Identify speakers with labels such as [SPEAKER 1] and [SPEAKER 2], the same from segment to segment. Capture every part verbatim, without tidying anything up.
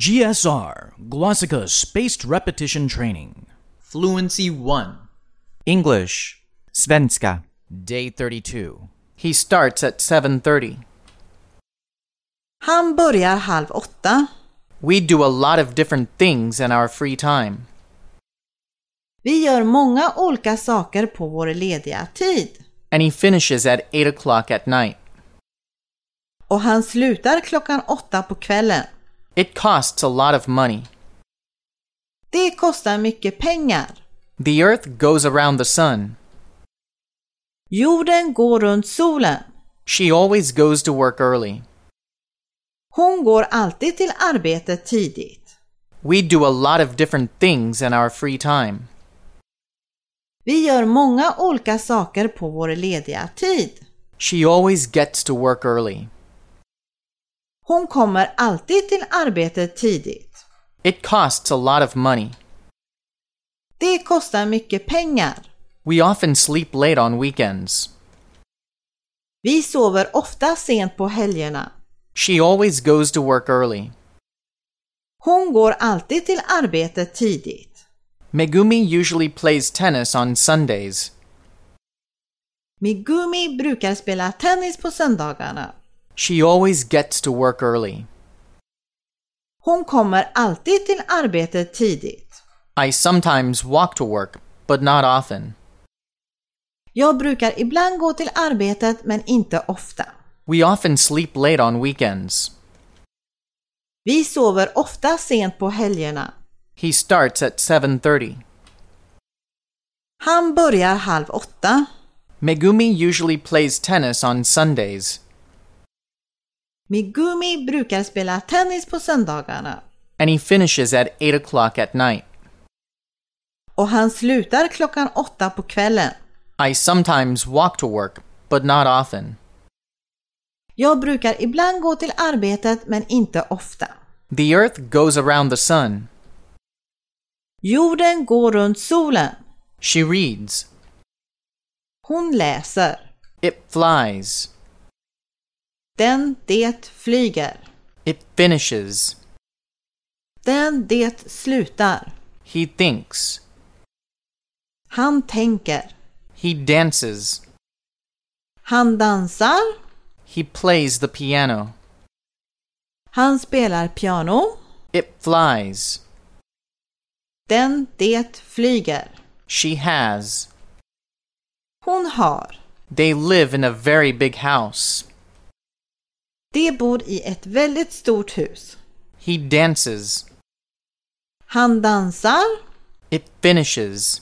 [SPEAKER 1] G S R, Glossika Spaced Repetition Training.
[SPEAKER 2] Fluency one.
[SPEAKER 3] English. Svenska.
[SPEAKER 1] Day thirty-two.
[SPEAKER 2] He starts at seven thirty.
[SPEAKER 4] Han börjar halv åtta.
[SPEAKER 2] We do a lot of different things in our free time.
[SPEAKER 4] Vi gör många olika saker på vår lediga tid.
[SPEAKER 2] And he finishes at eight o'clock at night.
[SPEAKER 4] Och han slutar klockan åtta på kvällen.
[SPEAKER 2] It costs a lot of money.
[SPEAKER 4] Det kostar mycket pengar.
[SPEAKER 2] The earth goes around the sun.
[SPEAKER 4] Jorden går runt solen.
[SPEAKER 2] She always goes to work early.
[SPEAKER 4] Hon går alltid till arbetet tidigt.
[SPEAKER 2] We do a lot of different things in our free time.
[SPEAKER 4] Vi gör många olika saker på vår lediga tid.
[SPEAKER 2] She always gets to work early.
[SPEAKER 4] Hon kommer alltid till arbetet tidigt.
[SPEAKER 2] It costs a lot of money.
[SPEAKER 4] Det kostar mycket pengar.
[SPEAKER 2] We often sleep late on weekends.
[SPEAKER 4] Vi sover ofta sent på helgerna.
[SPEAKER 2] She always goes to work early.
[SPEAKER 4] Hon går alltid till arbetet tidigt.
[SPEAKER 2] Megumi usually plays tennis on Sundays.
[SPEAKER 4] Megumi brukar spela tennis på söndagarna.
[SPEAKER 2] She always gets to work early.
[SPEAKER 4] Hon kommer alltid till arbetet tidigt.
[SPEAKER 2] I sometimes walk to work, but not often.
[SPEAKER 4] Jag brukar ibland gå till arbetet men inte ofta.
[SPEAKER 2] We often sleep late on weekends.
[SPEAKER 4] Vi sover ofta sent på helgerna.
[SPEAKER 2] He starts at seven thirty.
[SPEAKER 4] Han börjar halv åtta.
[SPEAKER 2] Megumi usually plays tennis on Sundays.
[SPEAKER 4] Megumi brukar spela tennis på söndagarna.
[SPEAKER 2] And he finishes at eight o'clock at night.
[SPEAKER 4] Och han slutar klockan åtta på kvällen.
[SPEAKER 2] I sometimes walk to work, but not often.
[SPEAKER 4] Jag brukar ibland gå till arbetet men inte ofta.
[SPEAKER 2] The earth goes around the sun.
[SPEAKER 4] Jorden går runt solen.
[SPEAKER 2] She reads.
[SPEAKER 4] Hon läser.
[SPEAKER 2] It flies.
[SPEAKER 4] Den det flyger.
[SPEAKER 2] It finishes.
[SPEAKER 4] Den det slutar.
[SPEAKER 2] He thinks.
[SPEAKER 4] Han tänker.
[SPEAKER 2] He dances.
[SPEAKER 4] Han dansar.
[SPEAKER 2] He plays the piano.
[SPEAKER 4] Han spelar piano.
[SPEAKER 2] It flies.
[SPEAKER 4] Den det flyger.
[SPEAKER 2] She has.
[SPEAKER 4] Hon har.
[SPEAKER 2] They live in a very big house.
[SPEAKER 4] De bor i ett väldigt stort hus.
[SPEAKER 2] He dances.
[SPEAKER 4] Han dansar.
[SPEAKER 2] It finishes.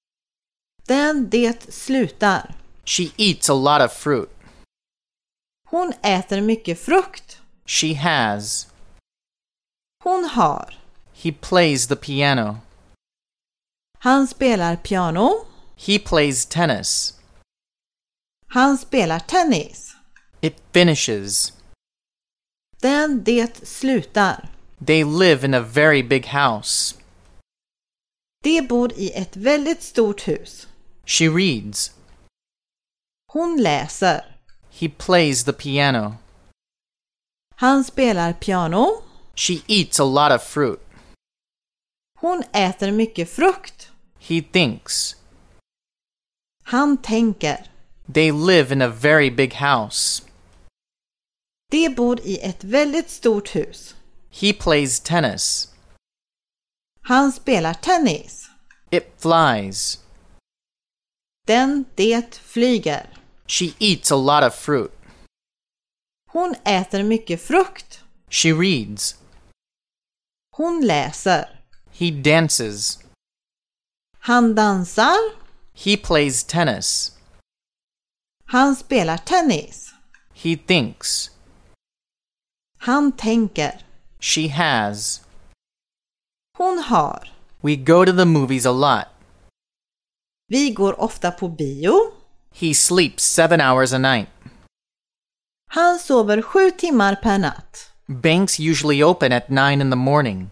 [SPEAKER 4] Den det slutar.
[SPEAKER 2] She eats a lot of fruit.
[SPEAKER 4] Hon äter mycket frukt.
[SPEAKER 2] She has.
[SPEAKER 4] Hon har.
[SPEAKER 2] He plays the piano.
[SPEAKER 4] Han spelar piano.
[SPEAKER 2] He plays tennis.
[SPEAKER 4] Han spelar tennis.
[SPEAKER 2] It finishes.
[SPEAKER 4] Den det slutar.
[SPEAKER 2] They live in a very big house.
[SPEAKER 4] De bor i ett väldigt stort hus.
[SPEAKER 2] She reads.
[SPEAKER 4] Hon läser.
[SPEAKER 2] He plays the piano.
[SPEAKER 4] Han spelar piano.
[SPEAKER 2] She eats a lot of fruit.
[SPEAKER 4] Hon äter mycket frukt.
[SPEAKER 2] He thinks.
[SPEAKER 4] Han tänker.
[SPEAKER 2] They live in a very big house.
[SPEAKER 4] De bor i ett väldigt stort hus.
[SPEAKER 2] He plays tennis.
[SPEAKER 4] Han spelar tennis.
[SPEAKER 2] It flies.
[SPEAKER 4] Den det flyger.
[SPEAKER 2] She eats a lot of fruit.
[SPEAKER 4] Hon äter mycket frukt.
[SPEAKER 2] She reads.
[SPEAKER 4] Hon läser.
[SPEAKER 2] He dances.
[SPEAKER 4] Han dansar.
[SPEAKER 2] He plays tennis.
[SPEAKER 4] Han spelar tennis.
[SPEAKER 2] He thinks.
[SPEAKER 4] Han tänker.
[SPEAKER 2] She has.
[SPEAKER 4] Hon har.
[SPEAKER 2] We go to the movies a lot.
[SPEAKER 4] Vi går ofta på bio.
[SPEAKER 2] He sleeps seven hours a night.
[SPEAKER 4] Han sover sju timmar per natt.
[SPEAKER 2] Banks usually open at nine in the morning.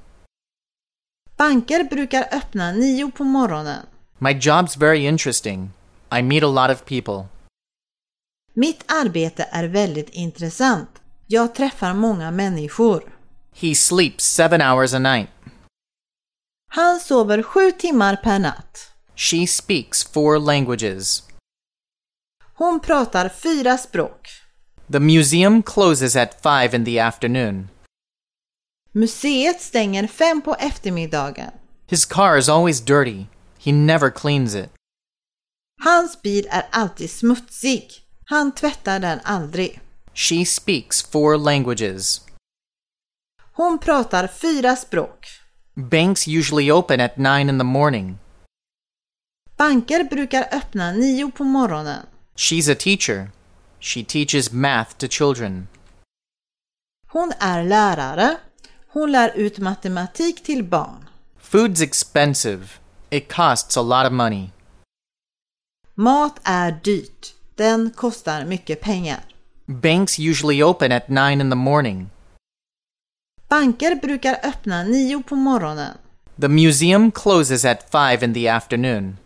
[SPEAKER 4] Banker brukar öppna nio på morgonen.
[SPEAKER 2] My job's very interesting. I meet a lot of people.
[SPEAKER 4] Mitt arbete är väldigt intressant. Jag träffar många människor.
[SPEAKER 2] He sleeps seven hours a night.
[SPEAKER 4] Han sover sju timmar per natt.
[SPEAKER 2] She speaks four languages.
[SPEAKER 4] Hon pratar fyra språk.
[SPEAKER 2] The museum closes at five in the afternoon.
[SPEAKER 4] Museet stänger fem på eftermiddagen.
[SPEAKER 2] His car is always dirty. He never cleans it.
[SPEAKER 4] Hans bil är alltid smutsig. Han tvättar den aldrig.
[SPEAKER 2] She speaks four languages.
[SPEAKER 4] Hon pratar fyra språk.
[SPEAKER 2] Banks usually open at nine in the morning.
[SPEAKER 4] Banker brukar öppna nio på morgonen.
[SPEAKER 2] She's a teacher. She teaches math to children.
[SPEAKER 4] Hon är lärare. Hon lär ut matematik till barn.
[SPEAKER 2] Food's expensive. It costs a lot of money.
[SPEAKER 4] Mat är dyrt. Den kostar mycket pengar.
[SPEAKER 2] Banks usually open at nine in the morning.
[SPEAKER 4] Banker brukar öppna nio på morgonen.
[SPEAKER 2] The museum closes at five in the afternoon.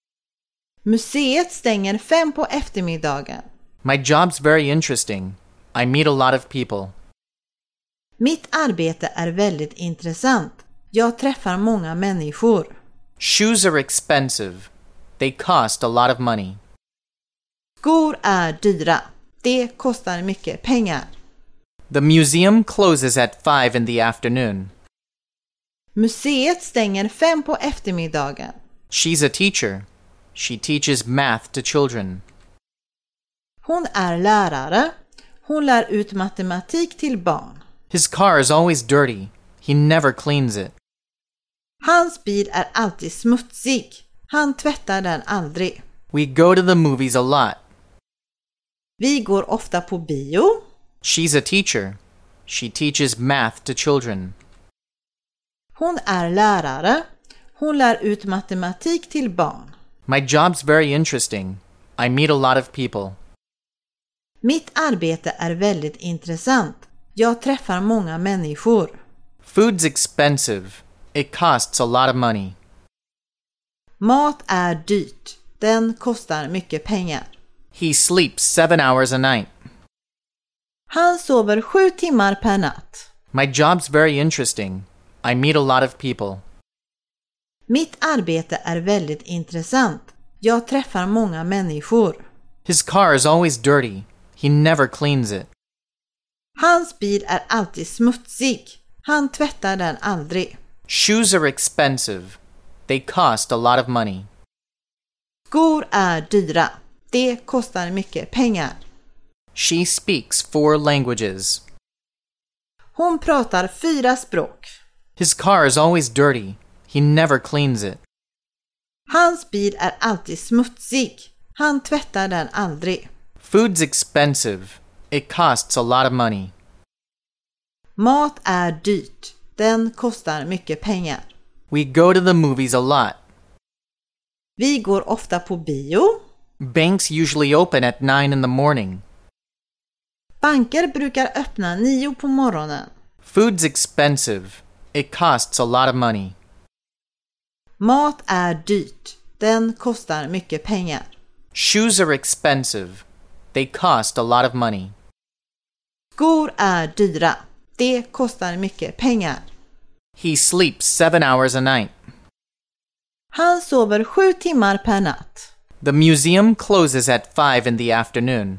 [SPEAKER 4] Museet stänger fem på eftermiddagen.
[SPEAKER 2] My job's very interesting. I meet a lot of people.
[SPEAKER 4] Mitt arbete är väldigt intressant. Jag träffar många människor.
[SPEAKER 2] Shoes are expensive. They cost a lot of money.
[SPEAKER 4] Skor är dyra. Det kostar mycket pengar.
[SPEAKER 2] The museum closes at five in the afternoon.
[SPEAKER 4] Museet stänger fem på eftermiddagen.
[SPEAKER 2] She's a teacher. She teaches math to children.
[SPEAKER 4] Hon är lärare. Hon lär ut matematik till barn.
[SPEAKER 2] His car is always dirty. He never cleans it.
[SPEAKER 4] Hans bil är alltid smutsig. Han tvättar den aldrig.
[SPEAKER 2] We go to the movies a lot.
[SPEAKER 4] Vi går ofta på bio.
[SPEAKER 2] She's a teacher. She teaches math to children.
[SPEAKER 4] Hon är lärare. Hon lär ut matematik till barn.
[SPEAKER 2] My job's very interesting. I meet a lot of people.
[SPEAKER 4] Mitt arbete är väldigt intressant. Jag träffar många människor.
[SPEAKER 2] Food's expensive. It costs a lot of money.
[SPEAKER 4] Mat är dyrt. Den kostar mycket pengar.
[SPEAKER 2] He sleeps seven hours a night.
[SPEAKER 4] Han sover sju timmar per natt.
[SPEAKER 2] My job's very interesting. I meet a lot of people.
[SPEAKER 4] Mitt arbete är väldigt intressant. Jag träffar många människor.
[SPEAKER 2] His car is always dirty. He never cleans it.
[SPEAKER 4] Hans bil är alltid smutsig. Han tvättar den aldrig.
[SPEAKER 2] Shoes are expensive. They cost a lot of money.
[SPEAKER 4] Skor är dyra. Det kostar mycket pengar.
[SPEAKER 2] She speaks four languages.
[SPEAKER 4] Hon pratar fyra språk.
[SPEAKER 2] His car is always dirty. He never cleans it.
[SPEAKER 4] Hans bil är alltid smutsig. Han tvättar den aldrig.
[SPEAKER 2] Food's expensive. It costs a lot of money.
[SPEAKER 4] Mat är dyrt. Den kostar mycket pengar.
[SPEAKER 2] We go to the movies a lot.
[SPEAKER 4] Vi går ofta på bio.
[SPEAKER 2] Banks usually open at nine in the morning.
[SPEAKER 4] Banker brukar öppna nio på morgonen.
[SPEAKER 2] Food's expensive. It costs a lot of money.
[SPEAKER 4] Mat är dyrt. Den kostar mycket pengar.
[SPEAKER 2] Shoes are expensive. They cost a lot of money.
[SPEAKER 4] Skor är dyra. Det kostar mycket pengar.
[SPEAKER 2] He sleeps seven hours a night.
[SPEAKER 4] Han sover sju timmar per natt.
[SPEAKER 2] The museum closes at five in the afternoon.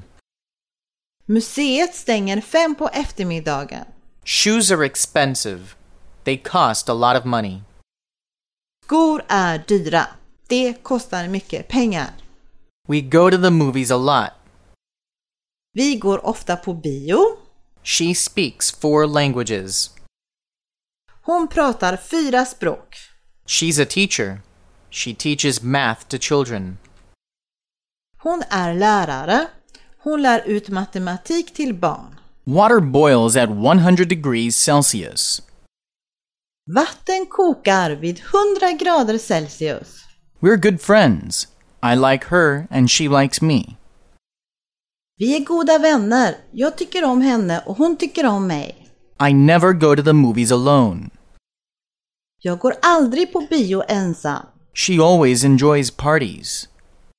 [SPEAKER 4] Museet stänger fem på eftermiddagen.
[SPEAKER 2] Shoes are expensive. They cost a lot of money.
[SPEAKER 4] Skor är dyra. Det kostar mycket pengar.
[SPEAKER 2] We go to the movies a lot.
[SPEAKER 4] Vi går ofta på bio.
[SPEAKER 2] She speaks four languages.
[SPEAKER 4] Hon pratar fyra språk.
[SPEAKER 2] She's a teacher. She teaches math to children.
[SPEAKER 4] Hon är lärare. Hon lär ut matematik till barn.
[SPEAKER 1] Water boils at one hundred degrees Celsius.
[SPEAKER 4] Vatten kokar vid hundra grader Celsius.
[SPEAKER 1] We're good friends. I like her and she likes me.
[SPEAKER 4] Vi är goda vänner. Jag tycker om henne och hon tycker om mig.
[SPEAKER 1] I never go to the movies alone.
[SPEAKER 4] Jag går aldrig på bio ensam.
[SPEAKER 1] She always enjoys parties.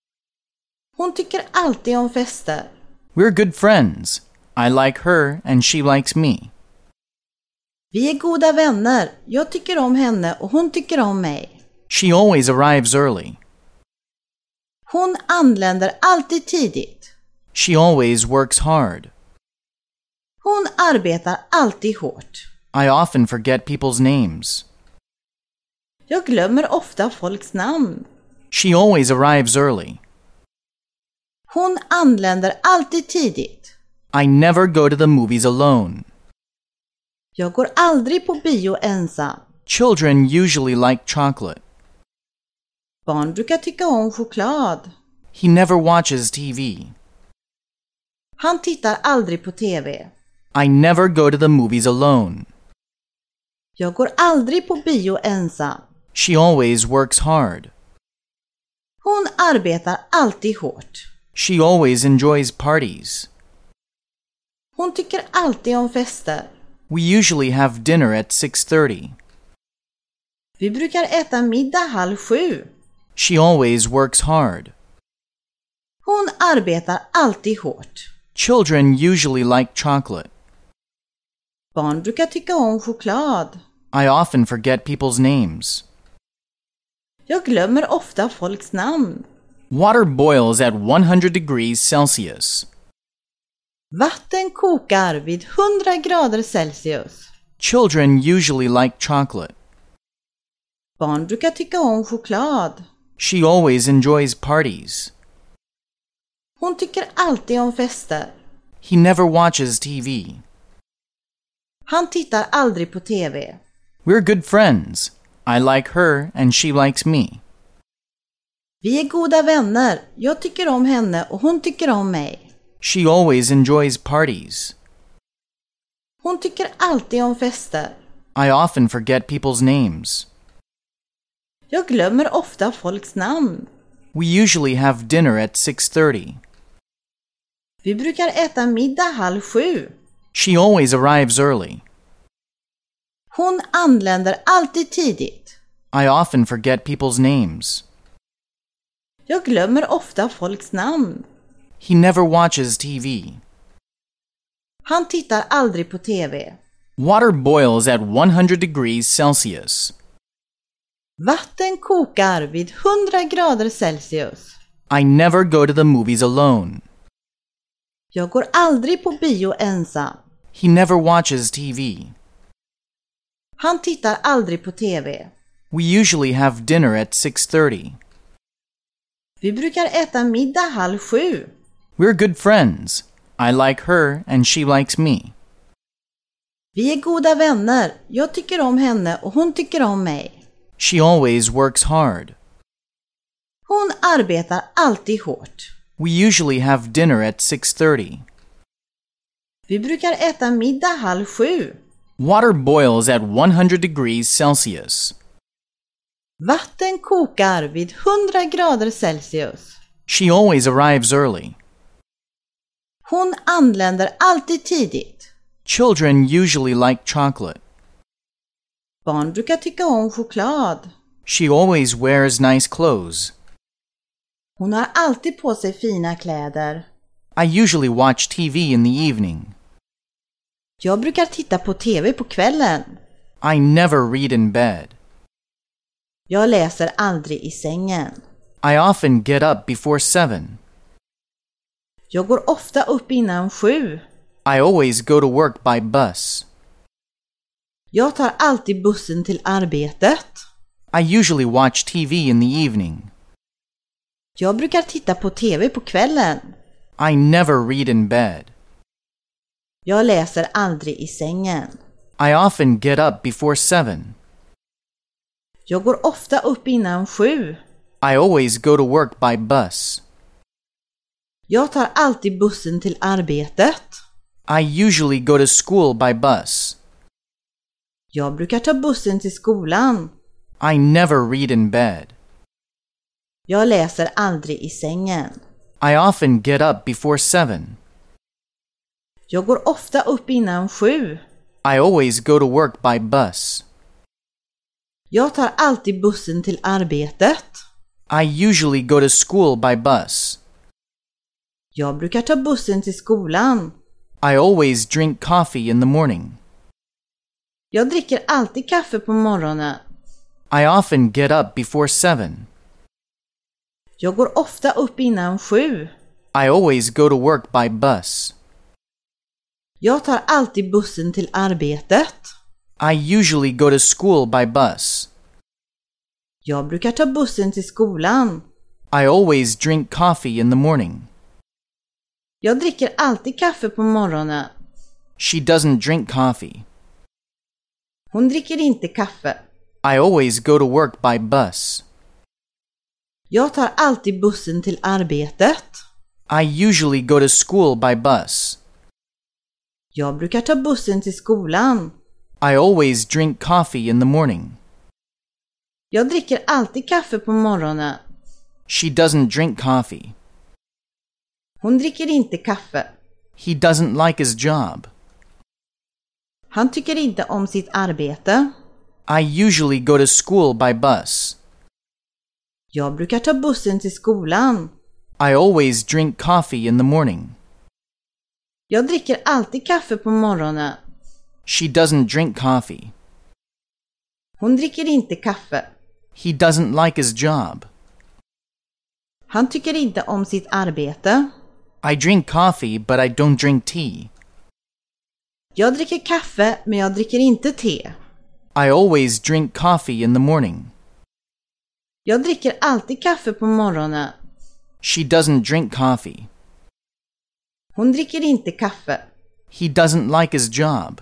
[SPEAKER 4] Hon tycker alltid om fester.
[SPEAKER 1] We're good friends. I like her and she likes me.
[SPEAKER 4] Vi är goda vänner. Jag tycker om henne och hon tycker om mig.
[SPEAKER 1] She always arrives early.
[SPEAKER 4] Hon anländer alltid tidigt.
[SPEAKER 1] She always works hard.
[SPEAKER 4] Hon arbetar alltid hårt.
[SPEAKER 1] I often forget people's names.
[SPEAKER 4] Jag glömmer ofta folks namn.
[SPEAKER 1] She always arrives early.
[SPEAKER 4] Hon anländer alltid tidigt.
[SPEAKER 1] I never go to the movies alone.
[SPEAKER 4] Jag går aldrig på bio ensam.
[SPEAKER 1] Children usually like chocolate.
[SPEAKER 4] Barn brukar tycka om choklad.
[SPEAKER 1] He never watches T V.
[SPEAKER 4] Han tittar aldrig på T V.
[SPEAKER 1] I never go to the movies alone.
[SPEAKER 4] Jag går aldrig på bio ensam.
[SPEAKER 1] She always works hard.
[SPEAKER 4] Hon arbetar alltid hårt.
[SPEAKER 1] She always enjoys parties.
[SPEAKER 4] Hon tycker alltid om fester.
[SPEAKER 1] We usually have dinner at six thirty.
[SPEAKER 4] Vi brukar äta middag halv sju.
[SPEAKER 1] She always works hard.
[SPEAKER 4] Hon arbetar alltid hårt.
[SPEAKER 1] Children usually like chocolate.
[SPEAKER 4] Barn brukar tycka om choklad.
[SPEAKER 1] I often forget people's names.
[SPEAKER 4] Jag glömmer ofta folks namn.
[SPEAKER 1] Water boils at one hundred degrees Celsius.
[SPEAKER 4] Vatten kokar vid hundra grader Celsius.
[SPEAKER 1] Children usually like chocolate.
[SPEAKER 4] Barn brukar tycka om choklad.
[SPEAKER 1] She always enjoys parties.
[SPEAKER 4] Hon tycker alltid om fester.
[SPEAKER 1] He never watches T V.
[SPEAKER 4] Han tittar aldrig på T V.
[SPEAKER 1] We're good friends. I like her and she likes me.
[SPEAKER 4] Vi är goda vänner. Jag tycker om henne och hon tycker om mig.
[SPEAKER 1] She always enjoys parties.
[SPEAKER 4] Hon tycker alltid om fester.
[SPEAKER 1] I often forget people's names.
[SPEAKER 4] Jag glömmer ofta folks namn.
[SPEAKER 1] We usually have dinner at six thirty.
[SPEAKER 4] Vi brukar äta middag halv sju.
[SPEAKER 1] She always arrives early.
[SPEAKER 4] Hon anländer alltid tidigt.
[SPEAKER 1] I often forget people's names.
[SPEAKER 4] Jag glömmer ofta folks namn.
[SPEAKER 1] He never watches T V.
[SPEAKER 4] Han tittar aldrig på T V.
[SPEAKER 1] Water boils at one hundred degrees Celsius.
[SPEAKER 4] Vatten kokar vid hundra grader Celsius.
[SPEAKER 1] I never go to the movies alone.
[SPEAKER 4] Jag går aldrig på bio ensam.
[SPEAKER 1] He never watches T V.
[SPEAKER 4] Han tittar aldrig på T V.
[SPEAKER 1] We usually have dinner at six thirty.
[SPEAKER 4] Vi brukar äta middag halv sju.
[SPEAKER 1] We're good friends. I like her and she likes me.
[SPEAKER 4] Vi är goda vänner. Jag tycker om henne och hon tycker om mig.
[SPEAKER 1] She always works hard.
[SPEAKER 4] Hon arbetar alltid hårt.
[SPEAKER 1] We usually have dinner at six thirty.
[SPEAKER 4] Vi brukar äta middag halv sju.
[SPEAKER 1] Water boils at one hundred degrees Celsius.
[SPEAKER 4] Vatten kokar vid hundra grader Celsius.
[SPEAKER 1] She always arrives early.
[SPEAKER 4] Hon anländer alltid tidigt.
[SPEAKER 1] Children usually like chocolate.
[SPEAKER 4] Barn brukar tycka om choklad.
[SPEAKER 1] She always wears nice clothes.
[SPEAKER 4] Hon har alltid på sig fina kläder.
[SPEAKER 1] I usually watch T V in the evening.
[SPEAKER 4] Jag brukar titta på T V på kvällen.
[SPEAKER 1] I never read in bed.
[SPEAKER 4] Jag läser aldrig i sängen.
[SPEAKER 1] I often get up before seven.
[SPEAKER 4] Jag går ofta upp innan sju.
[SPEAKER 1] I always go to work by bus.
[SPEAKER 4] Jag tar alltid bussen till arbetet.
[SPEAKER 1] I usually watch T V in the evening.
[SPEAKER 4] Jag brukar titta på T V på kvällen.
[SPEAKER 1] I never read in bed.
[SPEAKER 4] Jag läser aldrig i sängen.
[SPEAKER 1] I often get up before seven.
[SPEAKER 4] Jag går ofta upp innan sju.
[SPEAKER 1] I always go to work by bus.
[SPEAKER 4] Jag tar alltid bussen till arbetet.
[SPEAKER 1] I usually go to school by bus.
[SPEAKER 4] Jag brukar ta bussen till skolan.
[SPEAKER 1] I never read in bed.
[SPEAKER 4] Jag läser aldrig i sängen.
[SPEAKER 1] I often get up before seven.
[SPEAKER 4] Jag går ofta upp innan sju.
[SPEAKER 1] I always go to work by bus.
[SPEAKER 4] Jag tar alltid bussen till arbetet.
[SPEAKER 1] I usually go to school by bus.
[SPEAKER 4] Jag brukar ta bussen till skolan.
[SPEAKER 1] I always drink coffee in the morning.
[SPEAKER 4] Jag dricker alltid kaffe på morgonen.
[SPEAKER 2] I often get up before seven.
[SPEAKER 4] Jag går ofta upp innan sju.
[SPEAKER 2] I always go to work by bus.
[SPEAKER 4] Jag tar alltid bussen till arbetet.
[SPEAKER 2] I usually go to school by bus.
[SPEAKER 4] Jag brukar ta bussen till skolan.
[SPEAKER 2] I always drink coffee in the morning.
[SPEAKER 4] Jag dricker alltid kaffe på morgonen.
[SPEAKER 2] She doesn't drink coffee.
[SPEAKER 4] Hon dricker inte kaffe.
[SPEAKER 2] I always go to work by bus.
[SPEAKER 4] Jag tar alltid bussen till arbetet.
[SPEAKER 2] I usually go to school by bus.
[SPEAKER 4] Jag brukar ta bussen till skolan.
[SPEAKER 2] I always drink coffee in the morning.
[SPEAKER 4] Jag dricker alltid kaffe på morgonen.
[SPEAKER 2] She doesn't drink coffee.
[SPEAKER 4] Hon dricker inte kaffe.
[SPEAKER 2] He doesn't like his job.
[SPEAKER 4] Han tycker inte om sitt arbete.
[SPEAKER 2] I usually go to school by bus.
[SPEAKER 4] Jag brukar ta bussen till skolan.
[SPEAKER 2] I always drink coffee in the morning.
[SPEAKER 4] Jag dricker alltid kaffe på morgonen.
[SPEAKER 2] She doesn't drink coffee.
[SPEAKER 4] Hon dricker inte kaffe.
[SPEAKER 2] He doesn't like his job.
[SPEAKER 4] Han tycker inte om sitt arbete.
[SPEAKER 2] I drink coffee, but I don't drink tea.
[SPEAKER 4] Jag dricker kaffe, men jag dricker inte te.
[SPEAKER 2] I always drink coffee in the morning.
[SPEAKER 4] Jag dricker alltid kaffe på morgonen.
[SPEAKER 2] She doesn't drink coffee.
[SPEAKER 4] Hon dricker inte kaffe.
[SPEAKER 2] He doesn't like his job.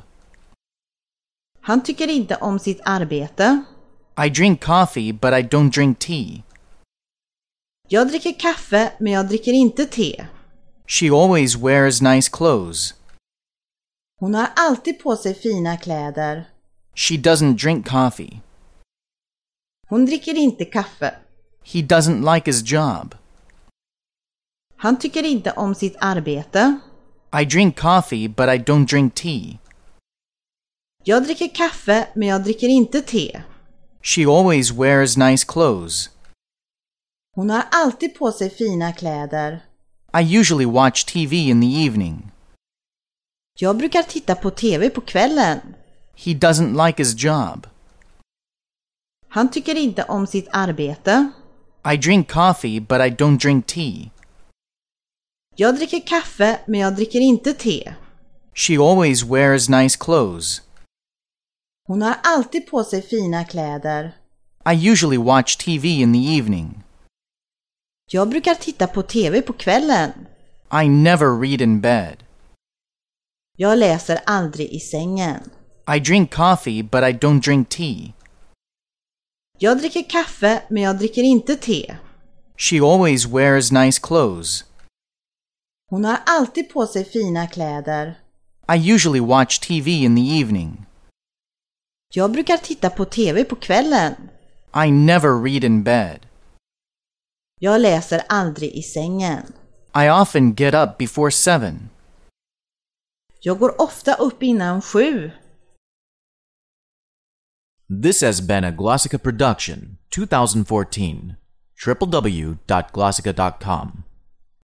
[SPEAKER 4] Han tycker inte om sitt arbete.
[SPEAKER 2] I drink coffee, but I don't drink tea.
[SPEAKER 4] Jag dricker kaffe, men jag dricker inte te.
[SPEAKER 2] She always wears nice clothes.
[SPEAKER 4] Hon har alltid på sig fina kläder.
[SPEAKER 2] She doesn't drink coffee.
[SPEAKER 4] Hon dricker inte kaffe.
[SPEAKER 2] He doesn't like his job.
[SPEAKER 4] Han tycker inte om sitt arbete.
[SPEAKER 2] I drink coffee, but I don't drink tea.
[SPEAKER 4] Jag dricker kaffe, men jag dricker inte te.
[SPEAKER 2] She always wears nice clothes.
[SPEAKER 4] Hon har alltid på sig fina kläder.
[SPEAKER 2] I usually watch T V in the evening.
[SPEAKER 4] Jag brukar titta på tv på kvällen.
[SPEAKER 2] He doesn't like his job.
[SPEAKER 4] Han tycker inte om sitt arbete.
[SPEAKER 2] I drink coffee, but I don't drink tea.
[SPEAKER 4] Jag dricker kaffe, men jag dricker inte te.
[SPEAKER 2] She always wears nice clothes.
[SPEAKER 4] Hon har alltid på sig fina kläder.
[SPEAKER 2] I usually watch T V in the evening.
[SPEAKER 4] Jag brukar titta på tv på kvällen.
[SPEAKER 2] I never read in bed.
[SPEAKER 4] Jag läser aldrig i sängen.
[SPEAKER 2] I drink coffee, but I don't drink tea.
[SPEAKER 4] Jag dricker kaffe, men jag dricker inte te.
[SPEAKER 2] She always wears nice clothes.
[SPEAKER 4] Hon har alltid på sig fina kläder.
[SPEAKER 2] I usually watch T V in the evening.
[SPEAKER 4] Jag brukar titta på tv på kvällen.
[SPEAKER 2] I never read in bed.
[SPEAKER 4] Jag läser aldrig i sängen.
[SPEAKER 2] I often get up before seven.
[SPEAKER 4] Jag går ofta upp innan sju.
[SPEAKER 1] This has been a Glossica production, twenty fourteen. w w w dot glossica dot com